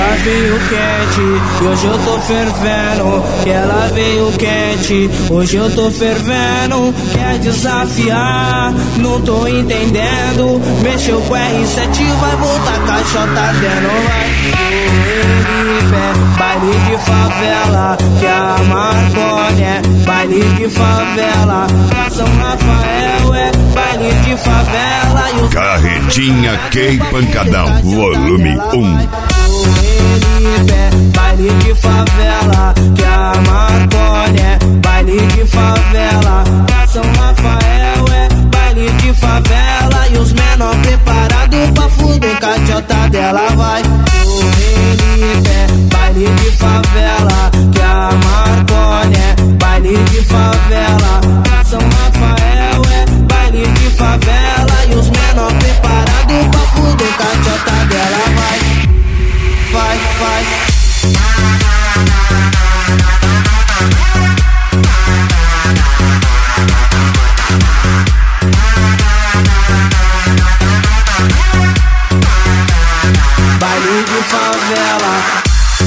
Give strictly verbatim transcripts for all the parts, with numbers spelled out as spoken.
ela veio quente, e hoje eu tô fervendo. Que ela veio quente, hoje eu tô fervendo. Quer desafiar, não tô entendendo. Mexeu com R sete, vai voltar caixota dentro, vai. Baile de favela, que a Marconi é baile de favela. São Rafael é baile de favela. E o Carretinha Key Pancadão, volume um. Baile de favela, que a Marconi é baile de favela. São Rafael é baile de favela. E os menor preparados pra fuder, caixota dela vai. Baile de favela, que a Marconi é baile de favela. São Rafael é baile de favela. E os menor preparados pra fuder, caixota dela vai. Vai, vai. Baile de favela.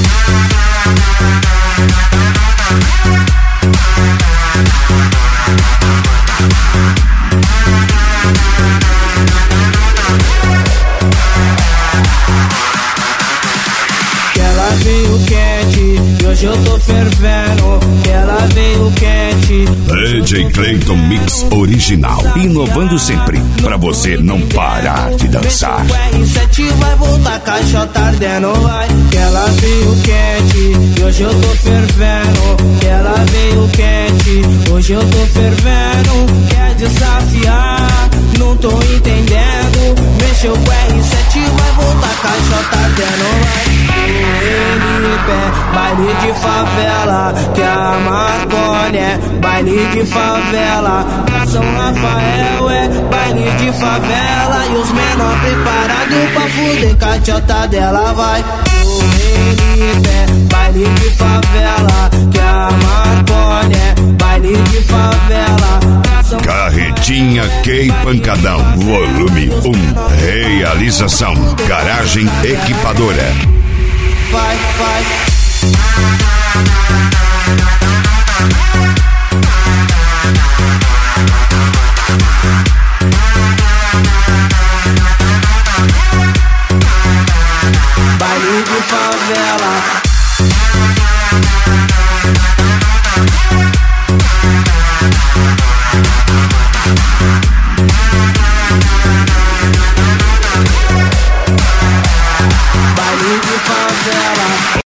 Que ela veio quente, e hoje eu tô fervendo. Que ela veio quente. D J Clayton Mix Original, inovando sempre, pra você não parar de dançar. O R sete vai voltar caixota ardendo, vai. Que ela veio quente, e hoje eu tô fervendo. Que ela veio quente, hoje eu tô fervendo. Quer desafiar, não tô entendendo. Mexeu com R sete, vai voltar caixota ardendo, vai. Baile de favela, que a Marconi é baile de favela. São Rafael é baile de favela. E os menor preparados pra fuder, caixota dela vai. Baile de favela, que a Marconi é baile de favela. Carretinha Key Pancadão, volume um. Realização Garagem Equipadora. Vai, vai. Bye.